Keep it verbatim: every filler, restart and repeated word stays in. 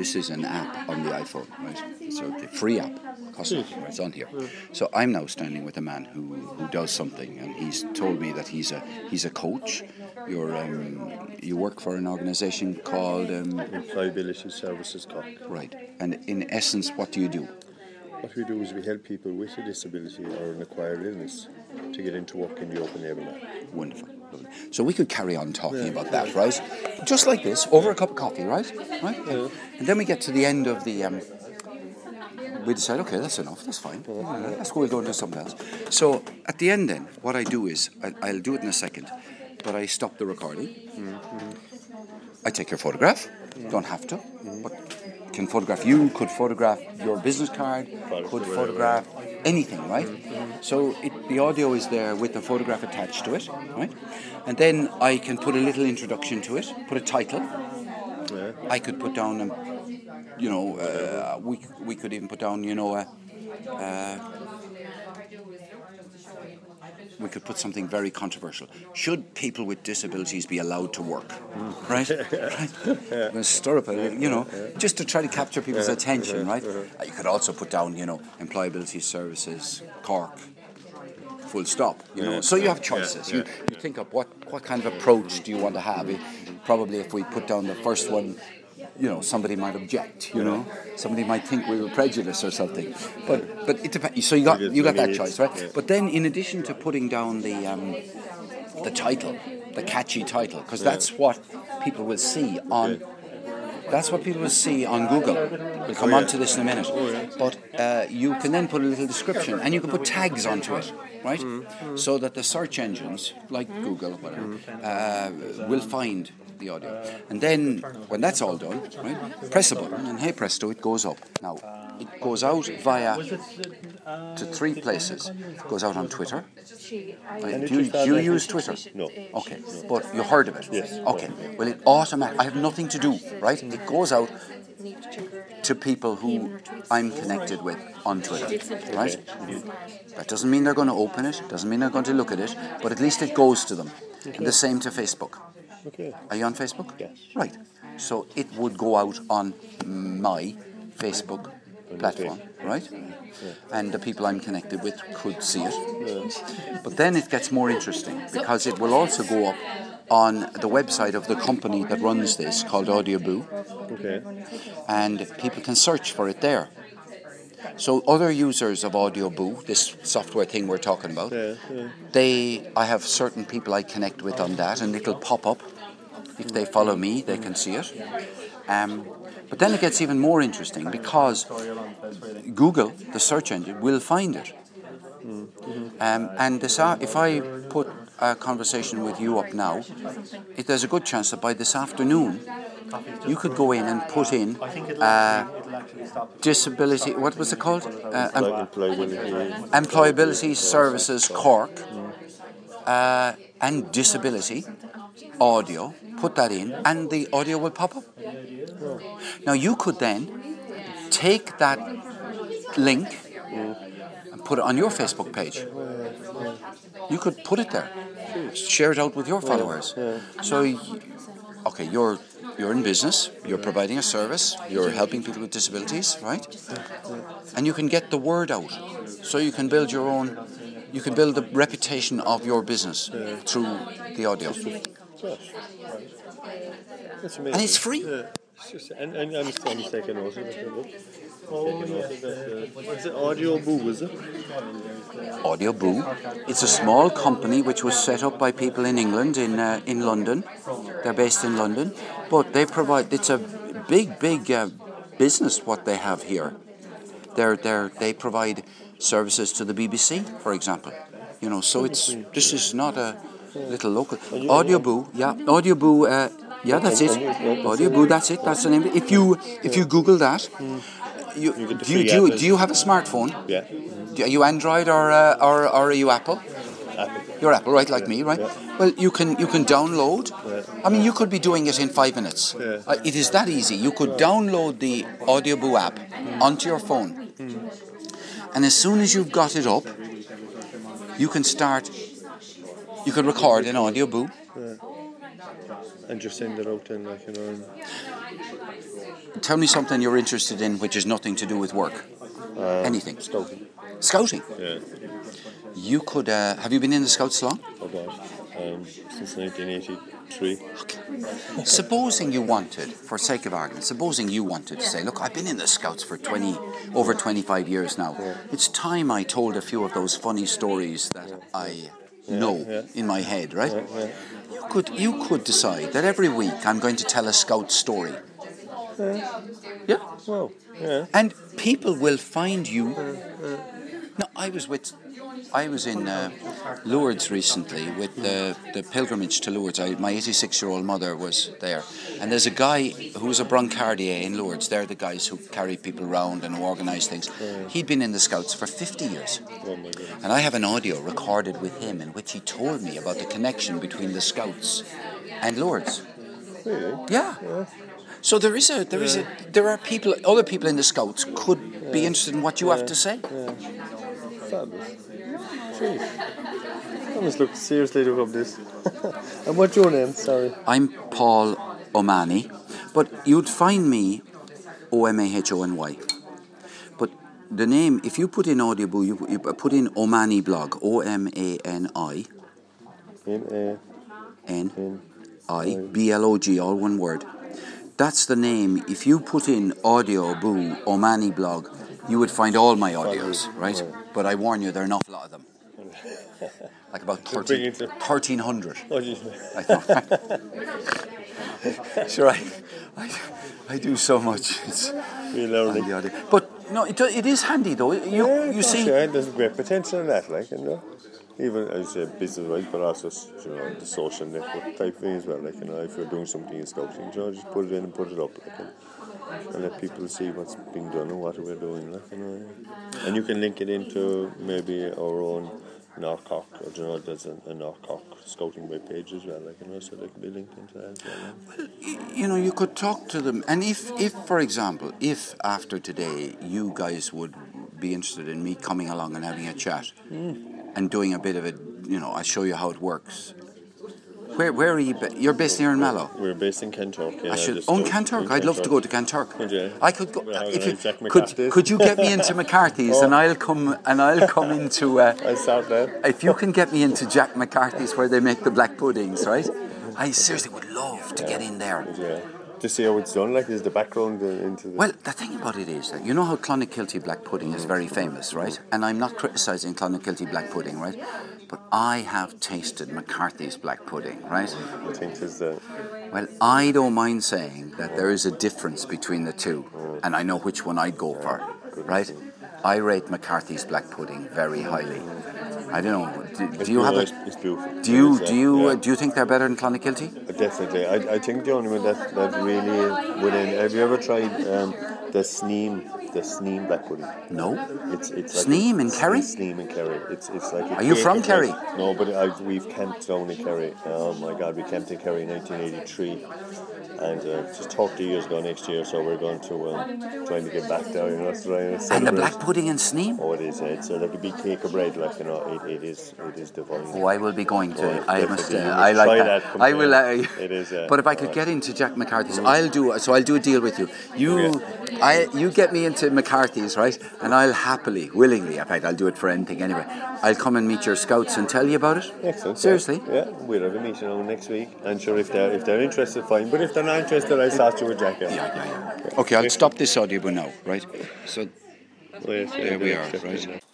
this is an app on the iPhone, right? So the free app, costs nothing, right? It's on here. So I'm now standing with a man who, who does something, and he's told me that he's a he's a coach. You're um, you work for an organisation called um, Employability Services Cork. Right. And in essence, what do you do? What we do is we help people with a disability or an acquired illness to get into work in the open labour market. Wonderful. Lovely. So we could carry on talking yeah. about that, right? Just like this, over a cup of coffee, right? Right. Yeah. And then we get to the end of the. Um, we decide, okay, that's enough. That's fine. Yeah. Yeah, let's go and go and do something else. So at the end, then, what I do is I, I'll do it in a second, but I stop the recording. Mm-hmm. I take your photograph. Mm-hmm. Don't have to, mm-hmm. but can photograph you. Could photograph your business card. Product could aware, photograph right. anything, right? Mm-hmm. So it, the audio is there with the photograph attached to it, right? And then I can put a little introduction to it, put a title. Yeah. I could put down, um, you know, uh, we we could even put down, you know, uh, uh, we could put something very controversial. Should people with disabilities be allowed to work? Mm. Right? right? Yeah. I'm going to stir up a little, you know, yeah. just to try to capture people's yeah. attention, right? Uh, you could also put down, you know, Employability Services, Cork, full stop, you know. Yeah. So you have choices. Yeah. Yeah. You, you think of what, what kind of approach do you want to have. It, probably if we put down the first one, you know, somebody might object, you know. Somebody might think we were prejudiced or something. But but it depends. So you got you got that choice, right? Yeah. But then in addition to putting down the um, the title, the catchy title, because that's what people will see on that's what people will see on Google. We'll come oh, on yeah. to this in a minute. Oh, yeah. But uh, you can then put a little description and you can put tags onto it, right? Mm-hmm. So that the search engines, like Google or whatever, mm-hmm. uh, will find the audio. And then when that's all done, right, press a button and hey presto, it goes up. Now it goes out via to three places. It goes out on Twitter. Right. Do, you, do you use Twitter? No. Okay, but you heard of it? Yes. Okay. Well, it automatic. I have nothing to do, right? It goes out to people who I'm connected with on Twitter, right? That doesn't mean they're going to open it. Doesn't mean they're going to look at it. But at least it goes to them. Okay. And the same to Facebook. Okay. Are you on Facebook? Yes. Right. So it would go out on my Facebook platform, right? Yeah. And the people I'm connected with could see it. Yeah. But then it gets more interesting because it will also go up on the website of the company that runs this called Audioboo. Okay. And people can search for it there. So other users of Audioboo, this software thing we're talking about, yeah, yeah. they, I have certain people I connect with on that, and it'll pop up. If they follow me, they can see it. Um, but then it gets even more interesting because Google, the search engine, will find it. Um, and this, uh, if I put a conversation with you up now, it, there's a good chance that by this afternoon, you could go in and put in uh, disability, what was it called? Uh, um, Employability. Employability Services Cork uh, and Disability Audio. Put that in and the audio will pop up. Now you could then take that link and put it on your Facebook page. You could put it there. Share it out with your followers. So, okay, you're you're in business, you're providing a service, you're helping people with disabilities, right? And you can get the word out. So you can build your own, you can build the reputation of your business through the audio. That's amazing. And it's free. Yeah. It's just, and, and I'm, I'm taking note of that. What's it? Audioboo, is it? Audioboo. It's a small company which was set up by people in England, in uh, in London. They're based in London, but they provide. It's a big, big uh, business what they have here. They're they they provide services to the B B C, for example. You know, so it's this is not a little local. Audioboo, yeah, Audioboo. Uh, yeah, that's it. Audioboo, that's it. That's the name. If you if you Google that. You, you do, you, do, you, do you have a smartphone? Yeah. Are you Android or uh, or, or are you Apple? Apple. You're Apple, right? Like me, right? Yeah. Well, you can you can download. Yeah. I mean, you could be doing it in five minutes. Yeah. Uh, it is that easy. You could download the Audioboo app mm. onto your phone, mm. and as soon as you've got it up, you can start. You can record an Audioboo. Yeah. and just send it out then, like, you know. And Tell me something you're interested in which has nothing to do with work. Um, Anything. Scouting. Scouting? Yeah. You could, uh, have you been in the Scouts long? Oh God. Um, since nineteen eighty-three. Supposing you wanted, for sake of argument, supposing you wanted to say, look, I've been in the Scouts for twenty, over twenty-five years now. Yeah. It's time I told a few of those funny stories that Yeah. I Yeah, know yeah. in my head, right? Yeah, yeah. You could, you could decide that every week I'm going to tell a Scout story. Yeah. Yeah. Wow. Yeah. And people will find you. No, I was with, I was in uh, Lourdes recently with the, the pilgrimage to Lourdes. I, my eighty-six-year-old mother was there. And there's a guy who's a brancardier in Lourdes. They're the guys who carry people around and organise things. Yeah. He'd been in the Scouts for fifty years. Oh my goodness. And I have an audio recorded with him in which he told me about the connection between the Scouts and Lourdes. Really? Yeah. Yeah. So there is a there is a there are people, other people in the Scouts could be interested in what you have to say. Yeah. Fabulous. Jeez. I must look seriously look up this. And what's your name? Sorry. I'm Paul O'Mahony, but you'd find me O M A H O N Y. But the name, if you put in Audible, you, you put in O'Mahony blog, O M A N I M A N I B L O G, all one word. That's the name. If you put in Audio Boo O'Mahony blog, you would find all my audios, right? But I warn you, there are an awful lot of them. Like about thirteen hundred. Oh, geez. I know. Sure, I, I, I do so much. It's, You're learning. on the audio. But no, it, it is handy though. You, Yeah, you gosh, see. yeah, there's great potential in that, like, you know. Even as a business-wise, but also, you know, the social network type thing as well. Like, you know, if you're doing something in scouting, you know, just put it in and put it up, like, and, and let people see what's being done and what we're doing, like, you know. And you can link it into maybe our own Norcock, or, you know, there's a, a Norcock scouting web page as well, like, you know, so they can be linked into that as well. Well, you know, you could talk to them, and if, if, for example, if after today you guys would be interested in me coming along and having a chat. Mm. And doing a bit of it, you know, I show you how it works. Where where are you? Ba- You're based here in Mallow. We're based in Kanturk. Yeah, I should just own don't- Kanturk. in I'd love to Kanturk. go to Kanturk. Would you? I could go. Well, If uh, you, Jack could McCarthy's. could you get me into McCarthy's Oh. and I'll come and I'll come into. Uh, I'll start that. if you can get me into Jack McCarthy's where they make the black puddings, right? I seriously would love to get in there. Yeah. To see how it's done, like, is the background uh, into the... Well, the thing about it is that you know how Clonakilty black pudding is very famous, right? And I'm not criticising Clonakilty black pudding, right? But I have tasted McCarthy's black pudding, right? I think there's the... Well, I don't mind saying that there is a difference between the two, and I know which one I'd go for, right? I rate McCarthy's black pudding very highly. I don't know. Do, do you have a? It's beautiful. Do you It's, uh, do you yeah. uh, do you think they're better than Clonakilty? Definitely. I, I think the only one that, that really within... Have you ever tried um, the Sneem, the Sneem black pudding? No. It's it's like Sneem a, in Kerry? Sneem in Kerry. It's it's like. A Are you cake from of Kerry? like- no, but I, we've camped down in Kerry. Oh my God, we camped in Kerry in nineteen eighty-three, and uh, just thirty years ago next year. So we're going to um, trying to get back there. You know, trying to And the celebrate. black pudding in Sneem? Oh, it is. uh, It's uh, like a big cake of bread. Like, you know, it, it is. It is divine. Oh, I will be going to. Oh, I must. Uh, definitely. You I must like try that. that I will. Uh, It is, uh, but if I could uh, get into Jack McCarthy's, I'll do. So I'll do a deal with you. You, Okay. I, you get me into McCarthy's, right? And I'll happily, willingly, in fact, I'll do it for anything anyway. I'll come and meet your scouts and tell you about it. Excellent. Seriously. Yeah, yeah, we'll have a meeting on next week. I'm sure if they're if they're interested, fine. But if they're not interested, I'll start you with Jack. Yeah, yeah, yeah. Okay, I'll stop this audio now, right? So Well, yes, yeah, there we yeah, are, definitely. right?